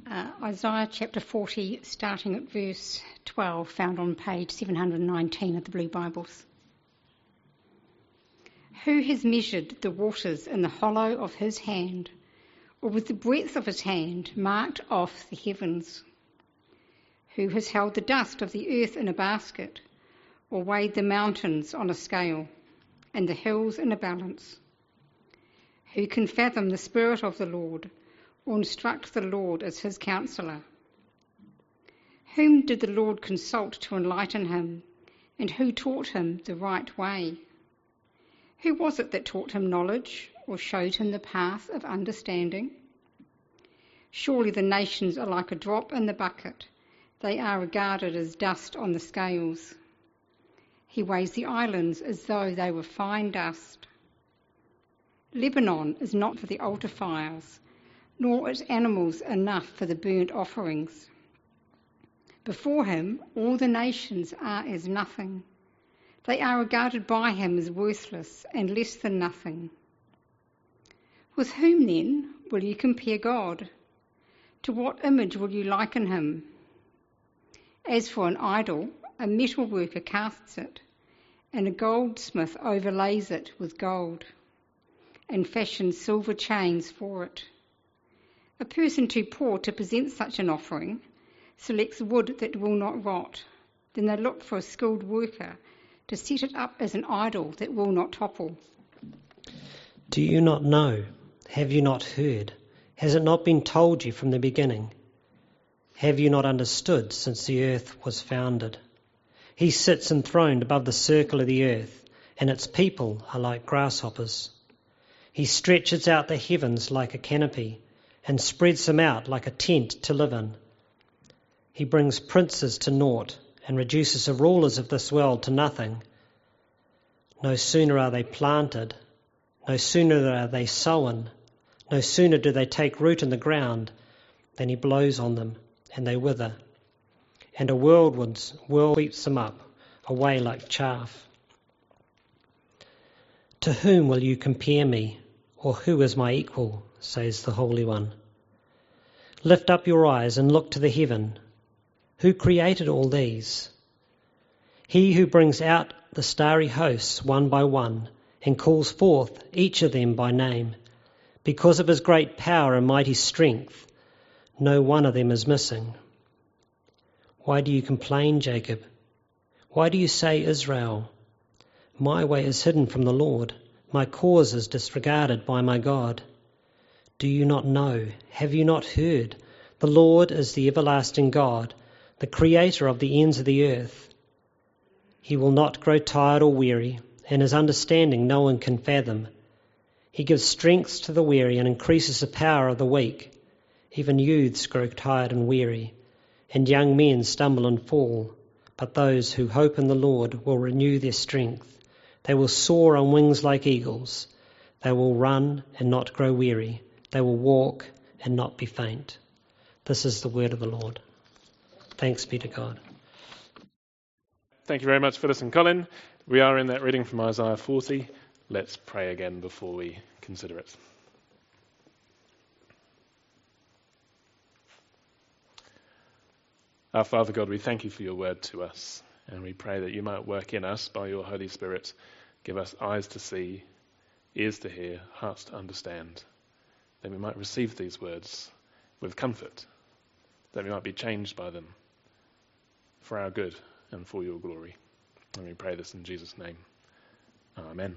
Isaiah chapter 40, starting at verse 12, found on page 719 of the Blue Bibles. Who has measured the waters in the hollow of his hand, or with the breadth of his hand marked off the heavens? Who has held the dust of the earth in a basket, or weighed the mountains on a scale, and the hills in a balance? Who can fathom the spirit of the Lord, or instruct the Lord as his counsellor? Whom did the Lord consult to enlighten him, and who taught him the right way? Who was it that taught him knowledge, or showed him the path of understanding? Surely the nations are like a drop in the bucket. They are regarded as dust on the scales. He weighs the islands as though they were fine dust. Lebanon is not for the altar fires, nor its animals enough for the burnt offerings. Before him, all the nations are as nothing. They are regarded by him as worthless and less than nothing. With whom, then, will you compare God? To what image will you liken him? As for an idol, a metal worker casts it, and a goldsmith overlays it with gold, and fashions silver chains for it. A person too poor to present such an offering selects wood that will not rot. Then they look for a skilled worker to set it up as an idol that will not topple. Do you not know? Have you not heard? Has it not been told you from the beginning? Have you not understood since the earth was founded? He sits enthroned above the circle of the earth, and its people are like grasshoppers. He stretches out the heavens like a canopy, and spreads them out like a tent to live in. He brings princes to naught, and reduces the rulers of this world to nothing. No sooner are they planted, no sooner are they sown, no sooner do they take root in the ground, than he blows on them, and they wither. And a whirlwind sweeps them up, away like chaff. To whom will you compare me, or who is my equal, says the Holy One? Lift up your eyes and look to the heaven. Who created all these? He who brings out the starry hosts one by one, and calls forth each of them by name. Because of his great power and mighty strength, no one of them is missing. Why do you complain, Jacob? Why do you say, Israel? My way is hidden from the Lord. My cause is disregarded by my God. Do you not know? Have you not heard? The Lord is the everlasting God, the creator of the ends of the earth. He will not grow tired or weary, and his understanding no one can fathom. He gives strength to the weary and increases the power of the weak. Even youths grow tired and weary, and young men stumble and fall. But those who hope in the Lord will renew their strength. They will soar on wings like eagles. They will run and not grow weary. They will walk and not be faint. This is the word of the Lord. Thanks be to God. Thank you very much, Phyllis and Colin. We are in that reading from Isaiah 40. Let's pray again before we consider it. Our Father God, we thank you for your word to us, and we pray that you might work in us by your Holy Spirit. Give us eyes to see, ears to hear, hearts to understand, that we might receive these words with comfort, that we might be changed by them for our good and for your glory. And we pray this in Jesus' name. Amen.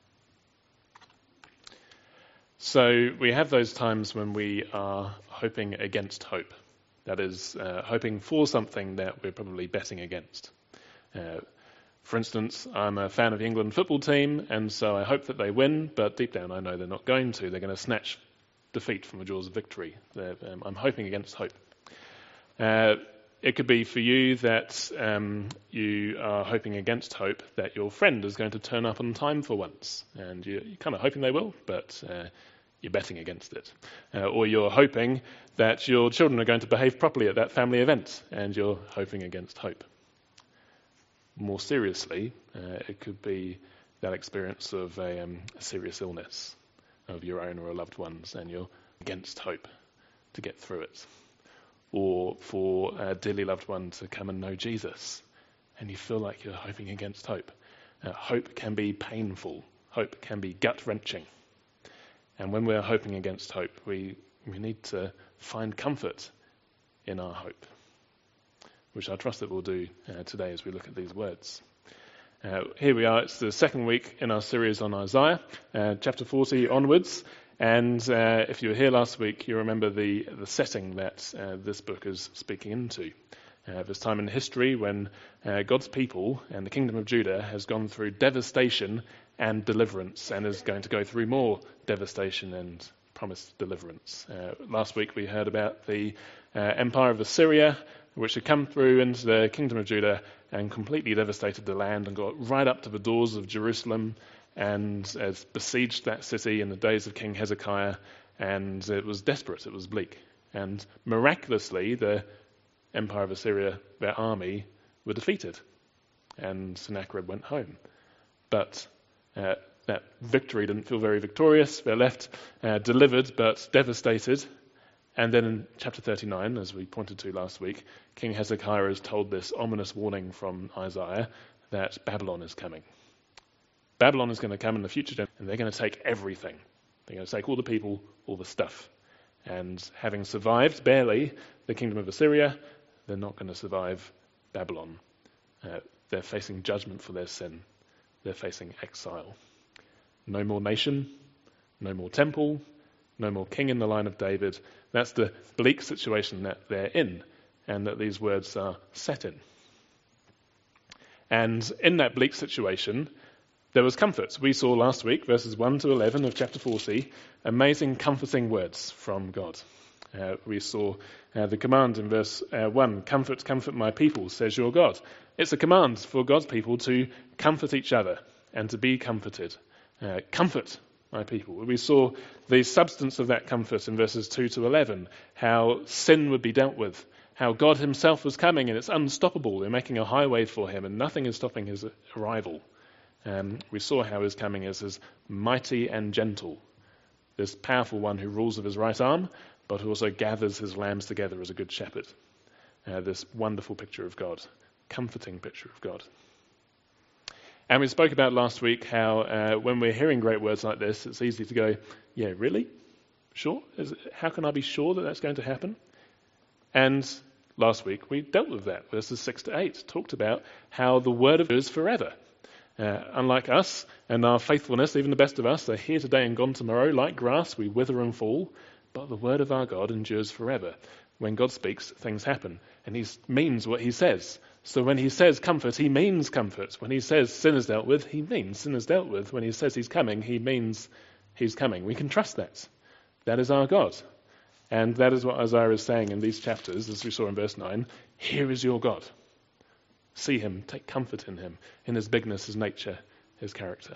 So we have those times when we are hoping against hope. That is, hoping for something that we're probably betting against. For instance, I'm a fan of the England football team, and so I hope that they win, but deep down I know they're not going to. They're going to snatch defeat from the jaws of victory. I'm hoping against hope. It could be for you that you are hoping against hope that your friend is going to turn up on time for once, and you're kind of hoping they will, but you're betting against it. Or you're hoping that your children are going to behave properly at that family event, and you're hoping against hope. More seriously, it could be that experience of a serious illness of your own or a loved one's, and you're against hope to get through it. or for a dearly loved one to come and know Jesus, and you feel like you're hoping against hope. Hope can be painful. Hope can be gut-wrenching. And when we're hoping against hope, we need to find comfort in our hope, which I trust that we'll do today as we look at these words. Here we are. It's the second week in our series on Isaiah, chapter 40 onwards. And if you were here last week, you remember the setting that this book is speaking into. This time in history when God's people and the kingdom of Judah has gone through devastation and deliverance, and is going to go through more devastation and promised deliverance. Last week we heard about the empire of Assyria, which had come through into the kingdom of Judah and completely devastated the land and got right up to the doors of Jerusalem and has besieged that city in the days of King Hezekiah, and it was desperate, it was bleak. And miraculously, the empire of Assyria, their army, were defeated, and Sennacherib went home. But that victory didn't feel very victorious. They're left delivered but devastated. And then in chapter 39, as we pointed to last week, King Hezekiah is told this ominous warning from Isaiah that Babylon is coming. Babylon is going to come in the future, and they're going to take everything. They're going to take all the people, all the stuff. And having survived barely the kingdom of Assyria, they're not going to survive Babylon. They're facing judgment for their sin. They're facing exile. No more nation, no more temple, no more king in the line of David. That's the bleak situation that they're in, and that these words are set in. And in that bleak situation, there was comfort. We saw last week, verses 1 to 11 of chapter 40, amazing comforting words from God. We saw the command in verse 1, comfort, comfort my people, says your God. It's a command for God's people to comfort each other and to be comforted. Comfort my people. We saw the substance of that comfort in verses 2 to 11, how sin would be dealt with, how God himself was coming and it's unstoppable. They're making a highway for him and nothing is stopping his arrival. We saw how his coming is mighty and gentle. This powerful one who rules with his right arm, but who also gathers his lambs together as a good shepherd. This wonderful picture of God, comforting picture of God. And we spoke about last week how when we're hearing great words like this, it's easy to go, yeah, really? Sure? How can I be sure that that's going to happen? And last week we dealt with that. Verses 6 to 8 talked about how the word of God is forever. Unlike us and our faithfulness, even the best of us are here today and gone tomorrow. Like grass, we wither and fall, but the word of our God endures forever. When God speaks, things happen, and he means what he says. So when he says comfort, he means comfort. When he says sin is dealt with, he means sin is dealt with. When he says he's coming, he means he's coming. We can trust that. That is our God. And that is what Isaiah is saying in these chapters, as we saw in verse 9. Here is your God. See him, take comfort in him, in his bigness, his nature, his character.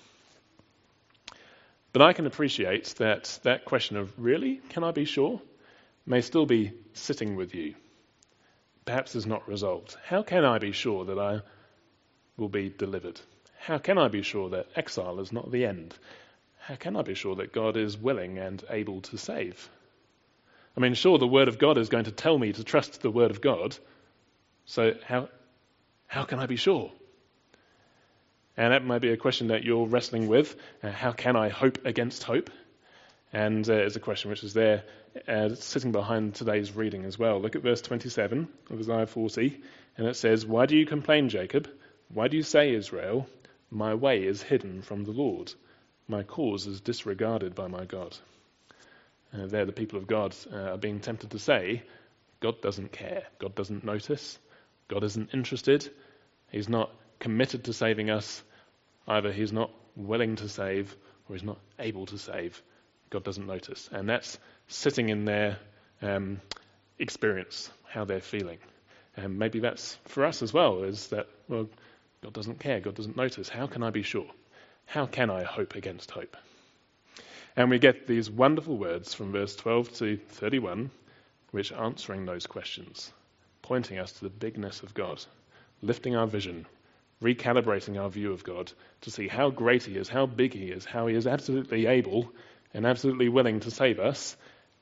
But I can appreciate that question of, really, can I be sure, may still be sitting with you. Perhaps is not resolved. How can I be sure that I will be delivered? How can I be sure that exile is not the end? How can I be sure that God is willing and able to save? I mean, sure, the word of God is going to tell me to trust the word of God. So how can I be sure? And that might be a question that you're wrestling with. How can I hope against hope? And it's a question which is there sitting behind today's reading as well. Look at verse 27 of Isaiah 40, and it says, why do you complain, Jacob? Why do you say, Israel, my way is hidden from the Lord? My cause is disregarded by my God. There the people of God are being tempted to say, God doesn't care. God doesn't notice. God isn't interested. He's not committed to saving us. Either he's not willing to save or he's not able to save. God doesn't notice. And that's sitting in their experience, how they're feeling. And maybe that's for us as well, is that, well, God doesn't care, God doesn't notice. How can I be sure? How can I hope against hope? And we get these wonderful words from verse 12 to 31, which are answering those questions, pointing us to the bigness of God, lifting our vision, recalibrating our view of God to see how great he is, how big he is, how he is absolutely able and absolutely willing to save us,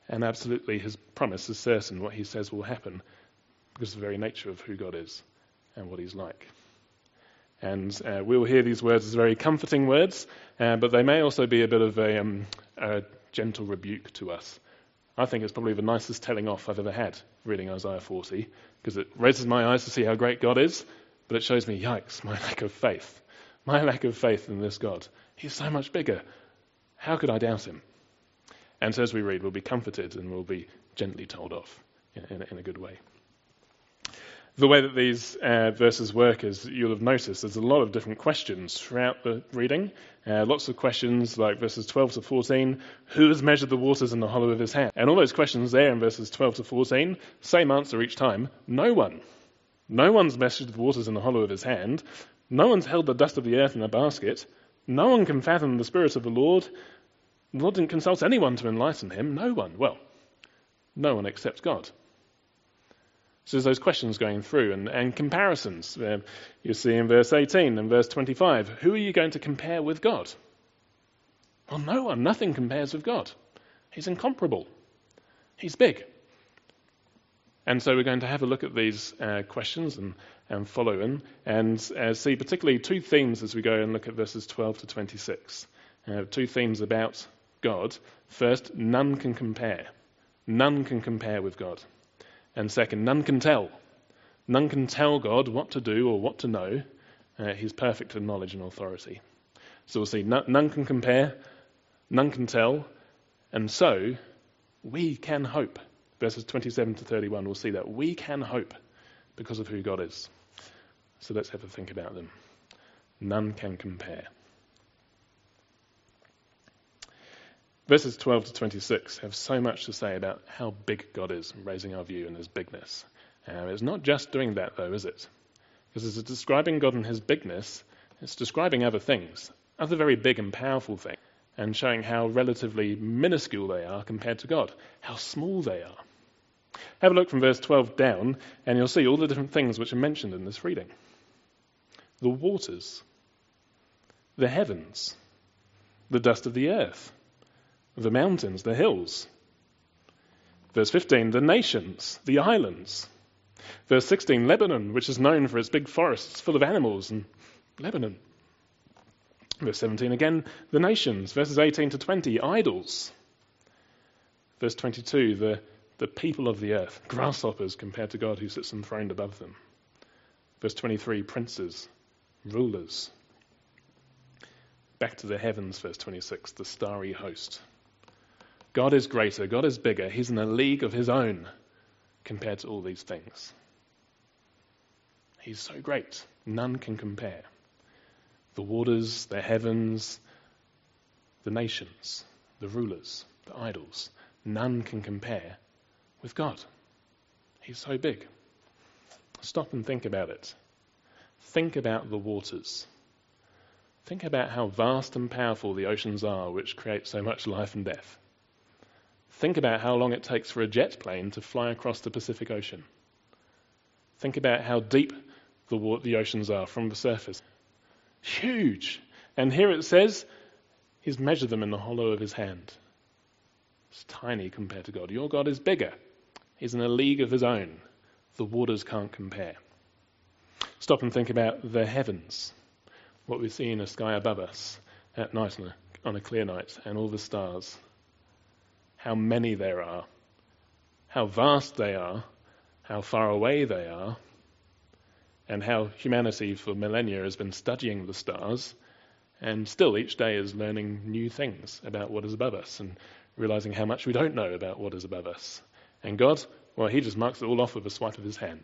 And absolutely his promise is certain. What he says will happen because of the very nature of who God is and what he's like. And we'll hear these words as very comforting words, but they may also be a bit of a gentle rebuke to us. I think it's probably the nicest telling off I've ever had reading Isaiah 40, because it raises my eyes to see how great God is, but it shows me, yikes, my lack of faith. My lack of faith in this God. He's so much bigger. How could I doubt him? And so as we read, we'll be comforted and we'll be gently told off in a good way. The way that these verses work is, you'll have noticed, there's a lot of different questions throughout the reading. Lots of questions like verses 12 to 14, who has measured the waters in the hollow of his hand? And all those questions there in verses 12 to 14, same answer each time, no one. No one's measured the waters in the hollow of his hand. No one's held the dust of the earth in a basket. No one can fathom the Spirit of the Lord. The Lord didn't consult anyone to enlighten him. No one. Well, no one except God. So there's those questions going through and comparisons. You see in verse 18 and verse 25, who are you going to compare with God? Well, no one. Nothing compares with God. He's incomparable. He's big. And so we're going to have a look at these questions and follow in and see particularly two themes as we go and look at verses 12 to 26. Two themes about God. First, none can compare. None can compare with God. And second, none can tell. None can tell God what to do or what to know. He's perfect in knowledge and authority. So we'll see none can compare, none can tell, and so we can hope. Verses 27 to 31, we'll see that we can hope because of who God is. So let's have a think about them. None can compare. Verses 12 to 26 have so much to say about how big God is, raising our view in his bigness. It's not just doing that, though, is it? Because as it's describing God and his bigness, it's describing other things, other very big and powerful things, and showing how relatively minuscule they are compared to God, how small they are. Have a look from verse 12 down, and you'll see all the different things which are mentioned in this reading. The waters, the heavens, the dust of the earth, the mountains, the hills. Verse 15, the nations, the islands. Verse 16, Lebanon, which is known for its big forests full of animals, and Lebanon. Verse 17 again, the nations. Verses 18 to 20, idols. Verse 22, the people of the earth, grasshoppers compared to God who sits enthroned above them. Verse 23, princes, rulers. Back to the heavens, verse 26, the starry host. God is greater, God is bigger, he's in a league of his own compared to all these things. He's so great, none can compare. The waters, the heavens, the nations, the rulers, the idols, none can compare with God. He's so big. Stop and think about it. Think about the waters. Think about how vast and powerful the oceans are, which create so much life and death. Think about how long it takes for a jet plane to fly across the Pacific Ocean. Think about how deep the oceans are from the surface. Huge. And here it says, he's measured them in the hollow of his hand. It's tiny compared to God. Your God is bigger. He's in a league of his own. The waters can't compare. Stop and think about the heavens. What we see in the sky above us at night on a clear night, and all the stars. How many there are. How vast they are. How far away they are. And how humanity for millennia has been studying the stars, and still each day is learning new things about what is above us and realizing how much we don't know about what is above us. And God, well, he just marks it all off with a swipe of his hand.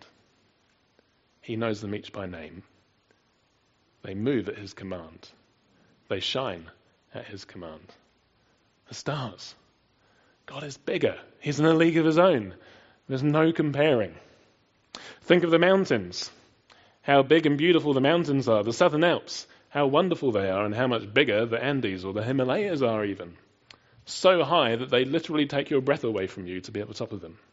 He knows them each by name. They move at his command. They shine at his command. The stars. God is bigger. He's in a league of his own. There's no comparing. Think of the mountains. How big and beautiful the mountains are. The Southern Alps. How wonderful they are, and how much bigger the Andes or the Himalayas are even. So high that they literally take your breath away from you to be at the top of them.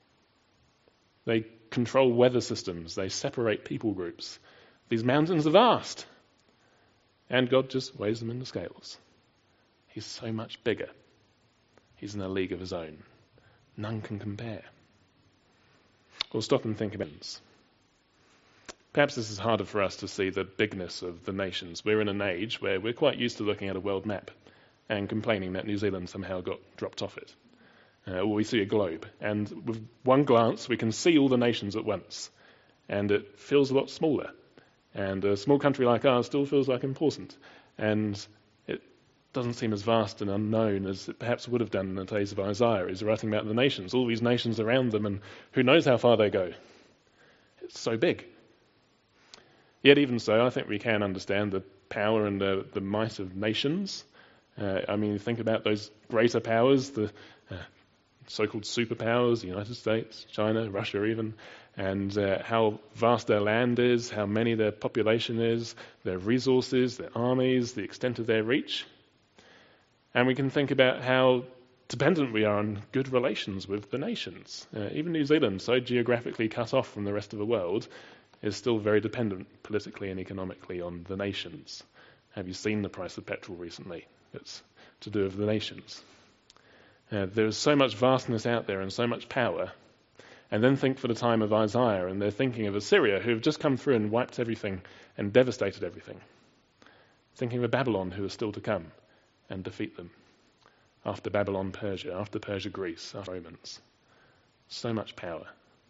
They control weather systems. They separate people groups. These mountains are vast. And God just weighs them in the scales. He's so much bigger. He's in a league of his own. None can compare. We'll stop and think about it. Perhaps this is harder for us to see the bigness of the nations. We're in an age where we're quite used to looking at a world map and complaining that New Zealand somehow got dropped off it. Or we see a globe, and with one glance we can see all the nations at once, and it feels a lot smaller. And a small country like ours still feels like important, and it doesn't seem as vast and unknown as it perhaps would have done in the days of Isaiah. He's writing about the nations, all these nations around them, and who knows how far they go. It's so big. Yet even so, I think we can understand the power and the might of nations. Think about those greater powers, the so-called superpowers, the United States, China, Russia even, and how vast their land is, how many their population is, their resources, their armies, the extent of their reach. And we can think about how dependent we are on good relations with the nations. Even New Zealand, so geographically cut off from the rest of the world, is still very dependent politically and economically on the nations. Have you seen the price of petrol recently? It's to do with the nations. There is so much vastness out there and so much power. And then think for the time of Isaiah, and they're thinking of Assyria, who have just come through and wiped everything and devastated everything. Thinking of Babylon, who are still to come and defeat them. After Babylon, Persia. After Persia, Greece. After Romans. So much power.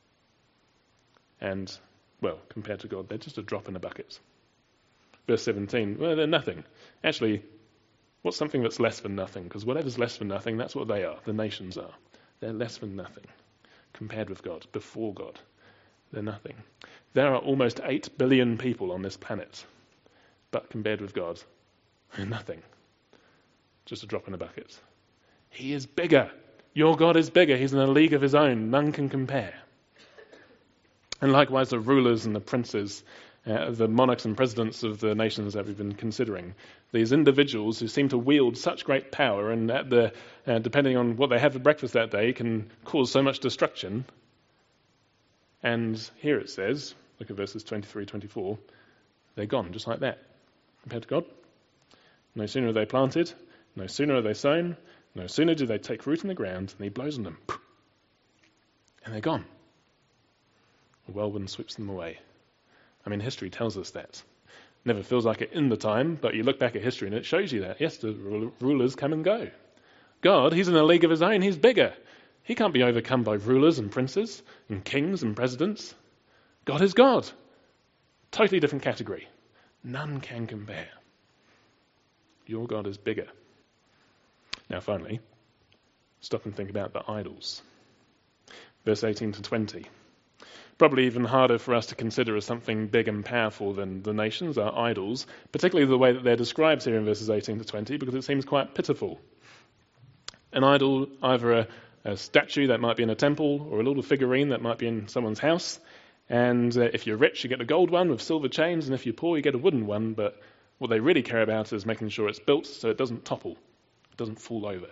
And, well, compared to God, they're just a drop in a bucket. Verse 17, well, they're nothing. Actually, what's something that's less than nothing? Because whatever's less than nothing, that's what they are. The nations are. They're less than nothing. Compared with God, before God, they're nothing. There are almost 8 billion people on this planet. But compared with God, they're nothing. Just a drop in a bucket. He is bigger. Your God is bigger. He's in a league of his own. None can compare. And likewise, the rulers and the princes, the monarchs and presidents of the nations that we've been considering, these individuals who seem to wield such great power and depending on what they have for breakfast that day, can cause so much destruction. And here it says, look at verses 23, 24, they're gone just like that. Compared to God, no sooner are they planted, no sooner are they sown, no sooner do they take root in the ground, and he blows on them. And they're gone. The whirlwind sweeps them away. History tells us that. Never feels like it in the time, but you look back at history and it shows you that. Yes, the rulers come and go. God, he's in a league of his own, he's bigger. He can't be overcome by rulers and princes and kings and presidents. God is God. Totally different category. None can compare. Your God is bigger. Now finally, stop and think about the idols. Verse 18 to 20. Probably even harder for us to consider as something big and powerful than the nations, our idols, particularly the way that they're described here in verses 18 to 20, because it seems quite pitiful. An idol, either a statue that might be in a temple or a little figurine that might be in someone's house, and if you're rich, you get a gold one with silver chains, and if you're poor, you get a wooden one, but what they really care about is making sure it's built so it doesn't topple, it doesn't fall over.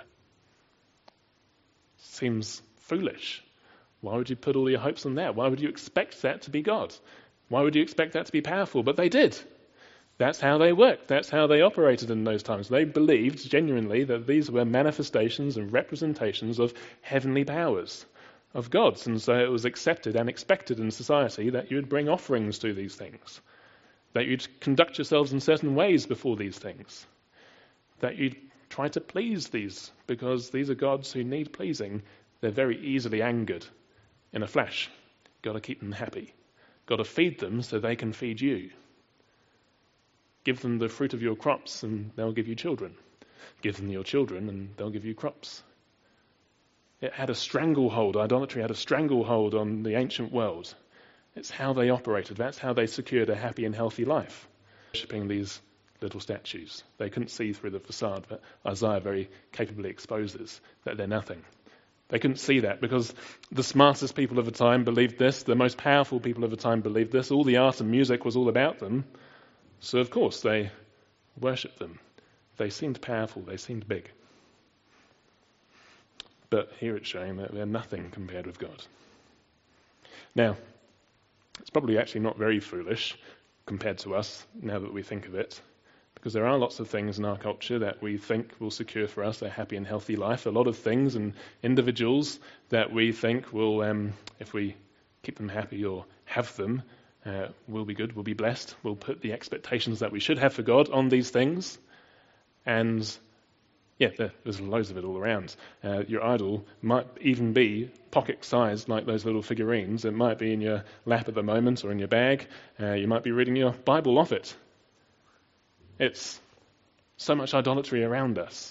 Seems foolish. Why would you put all your hopes on that? Why would you expect that to be God? Why would you expect that to be powerful? But they did. That's how they worked. That's how they operated in those times. They believed genuinely that these were manifestations and representations of heavenly powers, of gods. And so it was accepted and expected in society that you would bring offerings to these things, that you'd conduct yourselves in certain ways before these things, that you'd try to please these, because these are gods who need pleasing. They're very easily angered. In a flash. Got to keep them happy. Got to feed them so they can feed you. Give them the fruit of your crops and they'll give you children. Give them your children and they'll give you crops. It had a stranglehold. Idolatry had a stranglehold on the ancient world. It's how they operated. That's how they secured a happy and healthy life. Worshipping these little statues. They couldn't see through the facade, but Isaiah very capably exposes that they're nothing. They couldn't see that because the smartest people of the time believed this, the most powerful people of the time believed this, all the art and music was all about them. So of course they worshipped them. They seemed powerful, they seemed big. But here it's showing that they're nothing compared with God. Now, it's probably actually not very foolish compared to us now that we think of it, Because there are lots of things in our culture that we think will secure for us a happy and healthy life. A lot of things and individuals that we think will, if we keep them happy or have them, will be good, will be blessed. We'll put the expectations that we should have for God on these things. And yeah, there's loads of it all around. Your idol might even be pocket-sized, like those little figurines. It might be in your lap at the moment or in your bag. You might be reading your Bible off it. It's so much idolatry around us.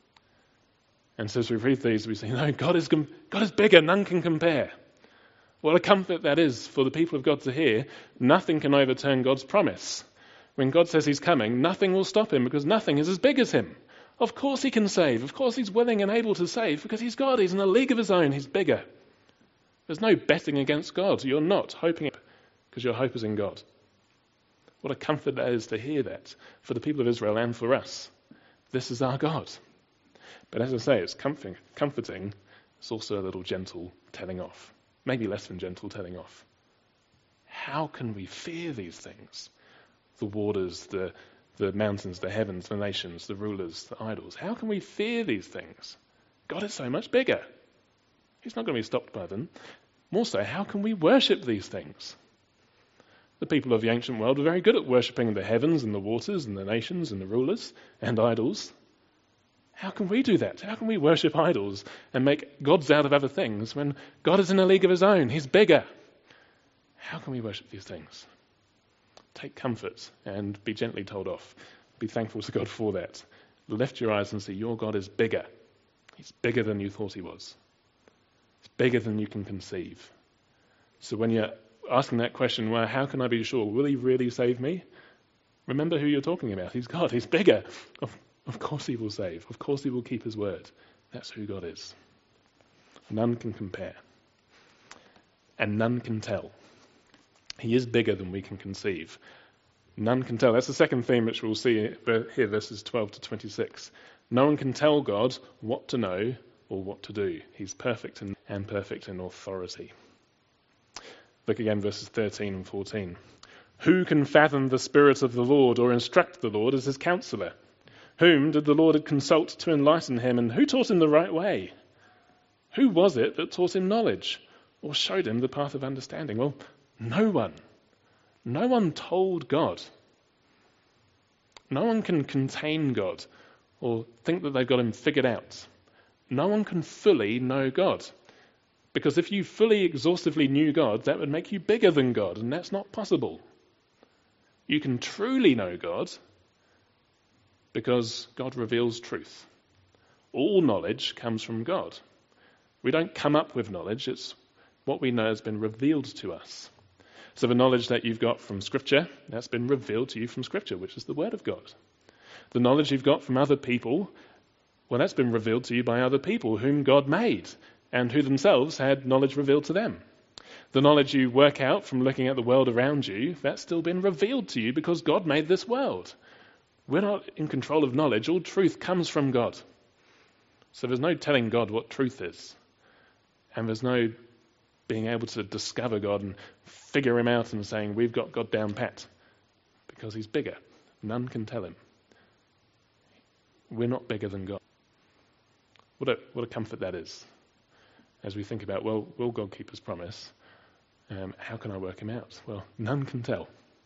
And so as we read these, we say, no, God is bigger, none can compare. What a comfort that is for the people of God to hear. Nothing can overturn God's promise. When God says he's coming, nothing will stop him because nothing is as big as him. Of course he can save. Of course he's willing and able to save because he's God. He's in a league of his own. He's bigger. There's no betting against God. You're not hoping because your hope is in God. What a comfort that is to hear that for the people of Israel and for us. This is our God. But as I say, it's comforting. It's also a little gentle telling off. Maybe less than gentle telling off. How can we fear these things? The waters, the mountains, the heavens, the nations, the rulers, the idols. How can we fear these things? God is so much bigger. He's not going to be stopped by them. More so, how can we worship these things? The people of the ancient world were very good at worshipping the heavens and the waters and the nations and the rulers and idols. How can we do that? How can we worship idols and make gods out of other things when God is in a league of his own? He's bigger. How can we worship these things? Take comfort and be gently told off. Be thankful to God for that. Lift your eyes and see your God is bigger. He's bigger than you thought he was. He's bigger than you can conceive. So when you're asking that question, well, how can I be sure? Will he really save me? Remember who you're talking about. He's God. He's bigger. Of course he will save. Of course he will keep his word. That's who God is. None can compare. And none can tell. He is bigger than we can conceive. None can tell. That's the second theme which we'll see here, verses 12 to 26. No one can tell God what to know or what to do. He's perfect and perfect in authority. Look again, verses 13 and 14. Who can fathom the Spirit of the Lord or instruct the Lord as his counselor? Whom did the Lord consult to enlighten him, and who taught him the right way? Who was it that taught him knowledge or showed him the path of understanding? Well, no one. No one told God. No one can contain God or think that they've got him figured out. No one can fully know God. Because if you fully, exhaustively knew God, that would make you bigger than God, and that's not possible. You can truly know God because God reveals truth. All knowledge comes from God. We don't come up with knowledge, it's what we know has been revealed to us. So the knowledge that you've got from Scripture, that's been revealed to you from Scripture, which is the Word of God. The knowledge you've got from other people, well, that's been revealed to you by other people whom God made and who themselves had knowledge revealed to them. The knowledge you work out from looking at the world around you, that's still been revealed to you because God made this world. We're not in control of knowledge. All truth comes from God. So there's no telling God what truth is. And there's no being able to discover God and figure him out and saying, we've got God down pat. Because he's bigger. None can tell him. We're not bigger than God. What a comfort that is. As we think about, well, will God keep his promise? How can I work him out? Well, none can tell.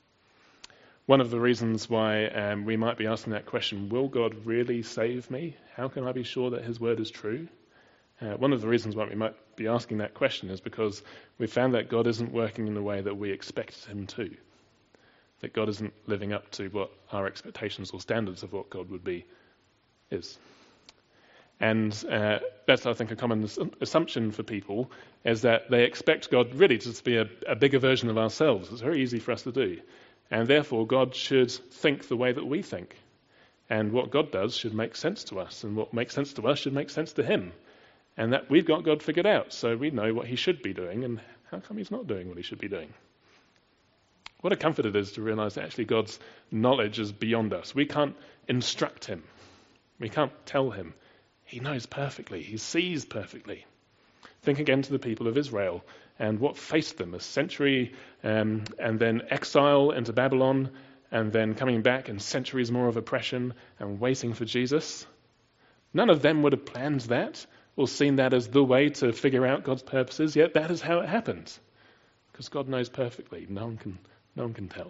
One of the reasons why we might be asking that question, will God really save me? How can I be sure that his word is true? One of the reasons why we might be asking that question is because we found that God isn't working in the way that we expect him to. That God isn't living up to what our expectations or standards of what God would be is. And that's, I think, a common assumption for people, is that they expect God really to be a bigger version of ourselves. It's very easy for us to do. And therefore, God should think the way that we think. And what God does should make sense to us. And what makes sense to us should make sense to him. And that we've got God figured out, so we know what he should be doing, and how come he's not doing what he should be doing? What a comfort it is to realise that actually God's knowledge is beyond us. We can't instruct him. We can't tell him. He knows perfectly. He sees perfectly. Think again to the people of Israel and what faced them, a century and then exile into Babylon, and then coming back and centuries more of oppression and waiting for Jesus. None of them would have planned that or seen that as the way to figure out God's purposes, yet that is how it happened. Because God knows perfectly. No one can tell.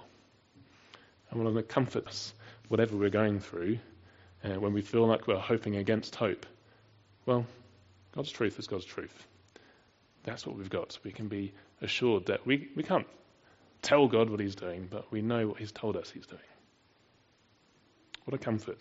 I want to comfort us, whatever we're going through, when we feel like we're hoping against hope. Well, God's truth is God's truth. That's what we've got. We can be assured that we can't tell God what he's doing, but we know what he's told us he's doing. What a comfort.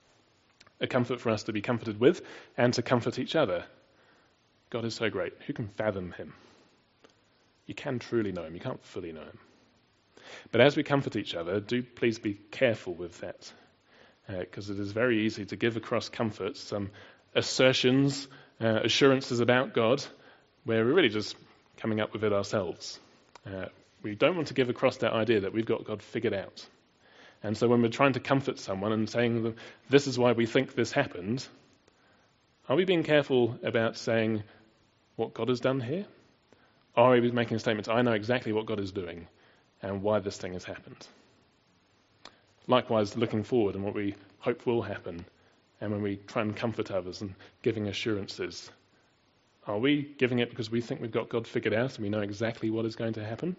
A comfort for us to be comforted with and to comfort each other. God is so great. Who can fathom him? You can truly know him. You can't fully know him. But as we comfort each other, do please be careful with that. Because it is very easy to give across comfort some assertions, assurances about God, where we're really just coming up with it ourselves. We don't want to give across that idea that we've got God figured out. And so when we're trying to comfort someone and saying, this is why we think this happened, are we being careful about saying what God has done here? Or are we making statements, I know exactly what God is doing and why this thing has happened? Likewise, looking forward and what we hope will happen, and when we try and comfort others and giving assurances, are we giving it because we think we've got God figured out and we know exactly what is going to happen?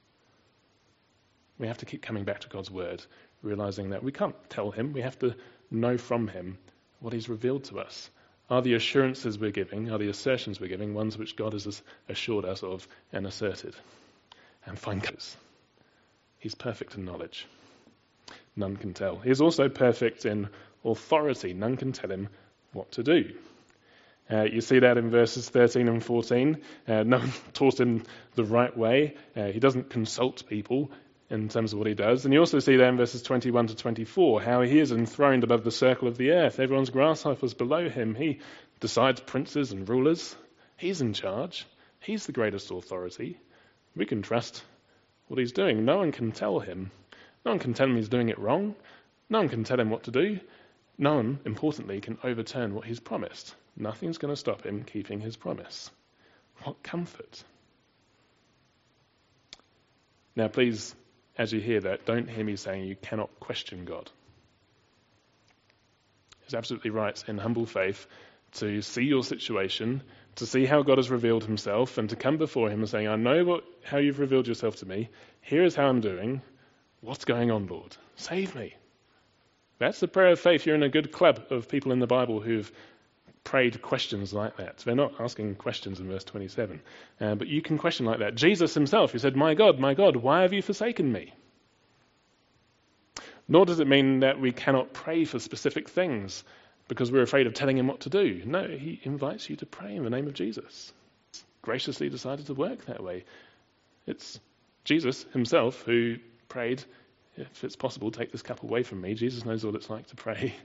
We have to keep coming back to God's word, realizing that we can't tell him. We have to know from him what he's revealed to us. Are the assurances we're giving, are the assertions we're giving, ones which God has assured us of and asserted? And find those. He's perfect in knowledge. None can tell. He is also perfect in authority. None can tell him what to do. You see that in verses 13 and 14. No one taught him the right way. He doesn't consult people in terms of what he does. And you also see that in verses 21 to 24, how he is enthroned above the circle of the earth. Everyone's grasshoppers below him. He decides princes and rulers. He's in charge. He's the greatest authority. We can trust what he's doing. No one can tell him. No one can tell him he's doing it wrong. No one can tell him what to do. No one, importantly, can overturn what he's promised. Nothing's going to stop him keeping his promise. What comfort. Now, please, as you hear that, don't hear me saying you cannot question God. It's absolutely right in humble faith to see your situation, to see how God has revealed himself, and to come before him and saying, I know how you've revealed yourself to me. Here is how I'm doing. What's going on, Lord? Save me. That's the prayer of faith. You're in a good club of people in the Bible who've prayed questions like that. They're not asking questions in verse 27. But you can question like that. Jesus himself, he said, my God, why have you forsaken me? Nor does it mean that we cannot pray for specific things because we're afraid of telling him what to do. No, he invites you to pray in the name of Jesus. He's graciously decided to work that way. It's Jesus himself who prayed, if it's possible, take this cup away from me. Jesus knows what it's like to pray.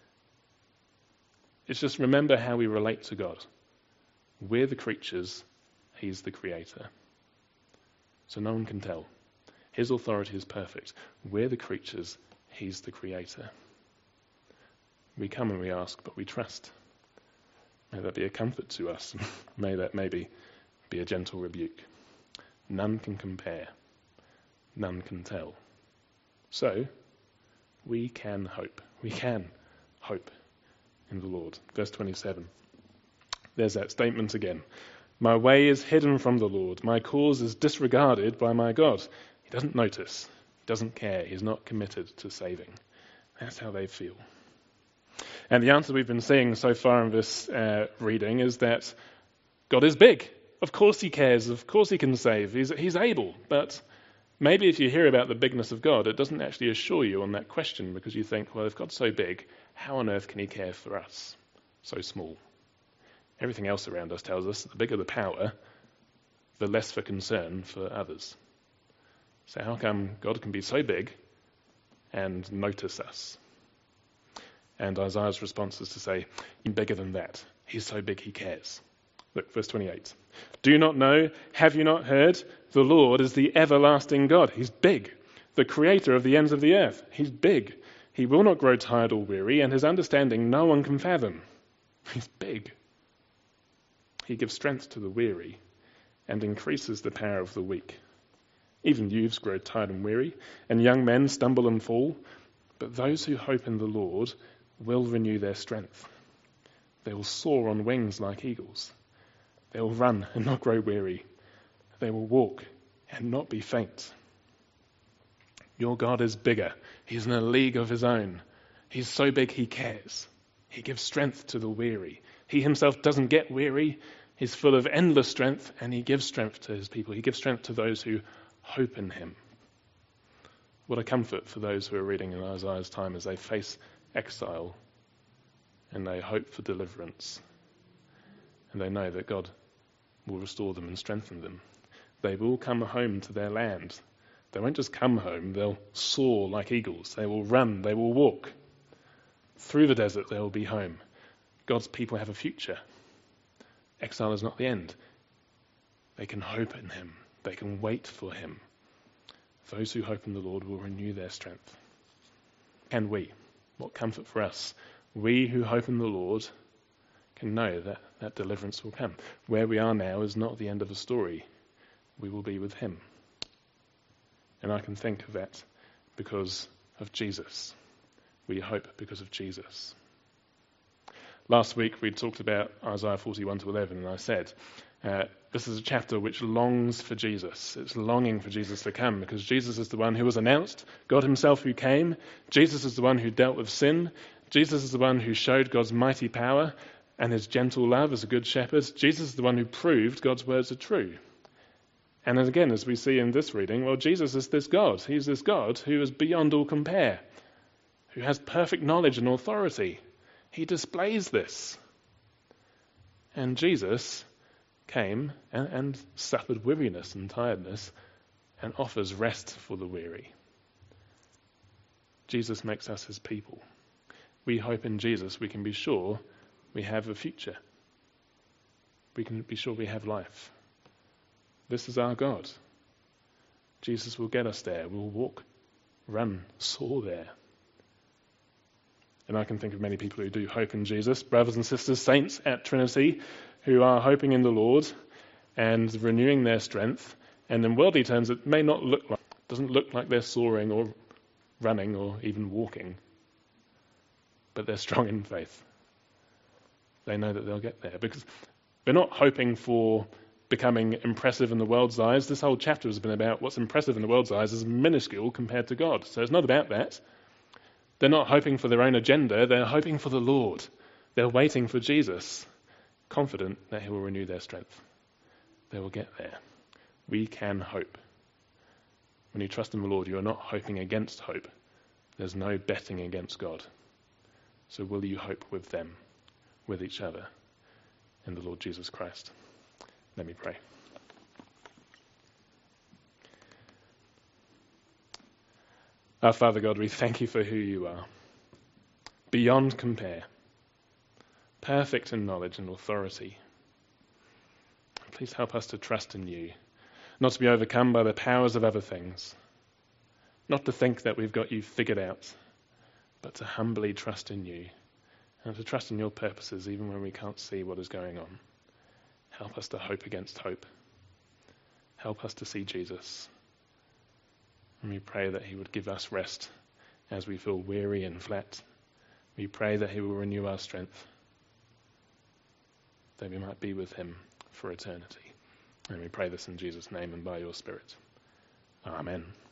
It's just remember how we relate to God. We're the creatures, he's the creator. So no one can tell. His authority is perfect. We're the creatures, he's the creator. We come and we ask, but we trust. May that be a comfort to us. May that maybe be a gentle rebuke. None can compare. None can tell. So, we can hope. We can hope in the Lord. Verse 27. There's that statement again. My way is hidden from the Lord. My cause is disregarded by my God. He doesn't notice. He doesn't care. He's not committed to saving. That's how they feel. And the answer we've been seeing so far in this reading is that God is big. Of course he cares. Of course he can save. He's able. But maybe if you hear about the bigness of God, it doesn't actually assure you on that question because you think, well, if God's so big, how on earth can he care for us so small? Everything else around us tells us that the bigger the power, the less for concern for others. So how come God can be so big and notice us? And Isaiah's response is to say, he's bigger than that. He's so big he cares. Look, verse 28. Do you not know? Have you not heard? The Lord is the everlasting God. He's big. The creator of the ends of the earth. He's big. He will not grow tired or weary, and his understanding no one can fathom. He's big. He gives strength to the weary and increases the power of the weak. Even youths grow tired and weary, and young men stumble and fall. But those who hope in the Lord will renew their strength. They will soar on wings like eagles. They will run and not grow weary. They will walk and not be faint. Your God is bigger. He's in a league of his own. He's so big he cares. He gives strength to the weary. He himself doesn't get weary. He's full of endless strength, and he gives strength to his people. He gives strength to those who hope in him. What a comfort for those who are reading in Isaiah's time as they face exile and they hope for deliverance. And they know that God will restore them and strengthen them. They will come home to their land. They won't just come home, they'll soar like eagles. They will run, they will walk. Through the desert they will be home. God's people have a future. Exile is not the end. They can hope in him. They can wait for him. Those who hope in the Lord will renew their strength. Can we? What comfort for us. We who hope in the Lord can know that that deliverance will come. Where we are now is not the end of the story. We will be with him. And I can think of that because of Jesus. We hope because of Jesus. Last week we talked about Isaiah 41 to 11, and I said, this is a chapter which longs for Jesus. It's longing for Jesus to come because Jesus is the one who was announced, God himself who came. Jesus is the one who dealt with sin. Jesus is the one who showed God's mighty power and his gentle love as a good shepherd. Jesus is the one who proved God's words are true. And then again, as we see in this reading, well, Jesus is this God. He's this God who is beyond all compare, who has perfect knowledge and authority. He displays this. And Jesus came and suffered weariness and tiredness and offers rest for the weary. Jesus makes us his people. We hope in Jesus. We can be sure we have a future. We can be sure we have life. This is our God. Jesus will get us there. We'll walk, run, soar there. And I can think of many people who do hope in Jesus, brothers and sisters, saints at Trinity, who are hoping in the Lord and renewing their strength. And in worldly terms, it may not doesn't look like they're soaring or running or even walking, but they're strong in faith. They know that they'll get there because they're not hoping for becoming impressive in the world's eyes. This whole chapter has been about what's impressive in the world's eyes is minuscule compared to God. So it's not about that. They're not hoping for their own agenda. They're hoping for the Lord. They're waiting for Jesus, confident that he will renew their strength. They will get there. We can hope. When you trust in the Lord, you are not hoping against hope. There's no betting against God. So will you hope with them, with each other, in the Lord Jesus Christ? Let me pray. Our Father God, we thank you for who you are, beyond compare, perfect in knowledge and authority. Please help us to trust in you, not to be overcome by the powers of other things, not to think that we've got you figured out, but to humbly trust in you and to trust in your purposes even when we can't see what is going on. Help us to hope against hope. Help us to see Jesus. And we pray that he would give us rest as we feel weary and flat. We pray that he will renew our strength, that we might be with him for eternity. And we pray this in Jesus' name and by your Spirit. Amen.